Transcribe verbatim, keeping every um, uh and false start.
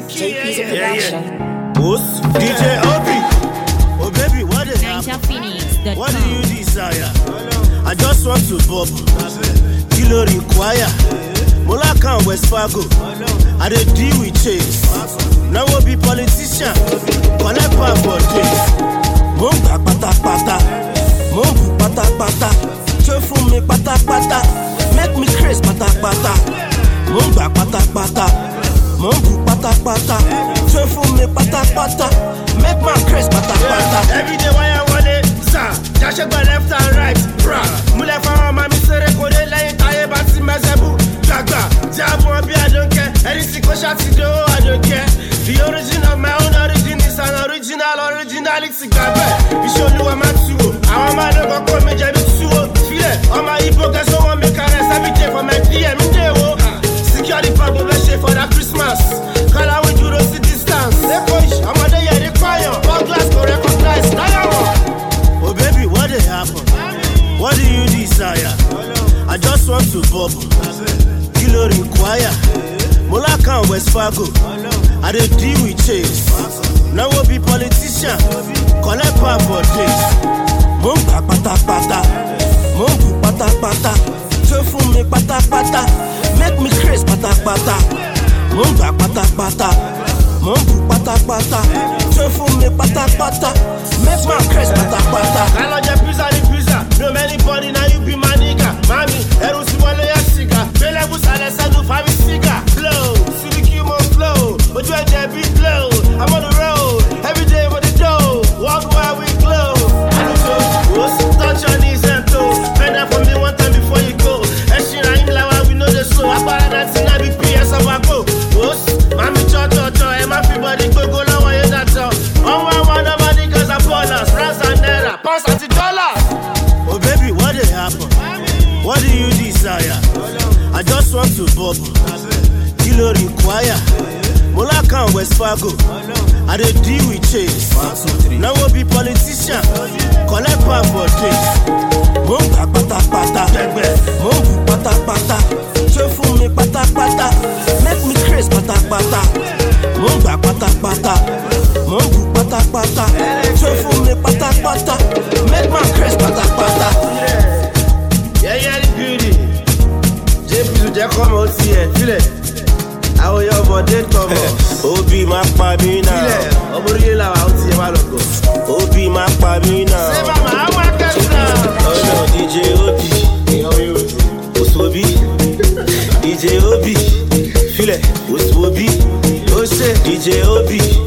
J P's Yeah, production. yeah. Who's D J Obi? Oh baby, what the hell? What do you desire? I just want to bubble. Kilo require. Molaka and West Fargo. I dey deal with chase. Now we be politician. Connect power for days. Mumba pata pata. Mumbu pata pata. Show for me pata pata. Make me crazy pata pata. Mumba pata pata. Mumbu pata pata. Show for me pata pata. Make my crazy pata pata. Every day why I want it, sir. Just check my left and right, bruh. Mule fa ma mi sere ko de lẹ́yìn taye ba ti mezebu. Gagba, diabo abi I don't care. Anything ko shati do I don't care. The origin of my own origin is an original originality. Gabe, Isholuwa Matsuo. Àwọn ma de ko ko me je bi tuwo. File, all my Igbo guys don't want me caress every day for my D M day wo. Secure the bag of shit for that Christmas. Call out with you to see distance. They push, I'm a day they fire. All glass go recognize. Oh baby, what the happen? What do you desire? I just want to bubble. Kilo require. Molaka and West Fargo. I dey deal with chase. Now we be politician. Collect power for days. Mumba pata pata. Mumbu pata pata. Show for me pata pata. Make me crazy pata pata. Mumba pata pata. Mumbu pata pata. Show for me pata pata. Make my crazy pata pata. I love your pizza, the pizza. No many body, now you be my nigga. Mami, Erusi wale ya siga. Bele busale sanu fabi siga. Flow, see the Q-Mo flow. But you ain't that big flow. I'm on the road, every day with the dough. Walk while we glow. I don't know, what's touch your knees and toes. Bend that for me one time before you go. And she ain't like why we know the show. I bought that thing, I be P S of my go. What's, mami cho cho cho. And my free body go go low, why you not tell. On one one of my niggas are ballers. Rats and naira, pounds and dollars. Oh baby, what the happen? What do you desire? I just want to bubble. Kilo require. Molaka and West Fargo. I dey deal with chase. Now we be politician. Collect power for days. Mumba pata pata. Mumbu pata pata. Show for me pata pata. Make me crazy pata pata. Mumba pata pata. Mumbu pata pata. Show for me pata pata. Make my crazy pata pata. Yeah, yeah, the beauty. J P to just come out here. Feel it. I will your body come out. Obi ma pa mi Feel now. it. Obori la out here, my logo. Obi ma pa mi now. Say, mama, I want to Oh no, D J Obi. Osobi. D J Obi. Feel it. Osobi. Oh, shit. D J Obi.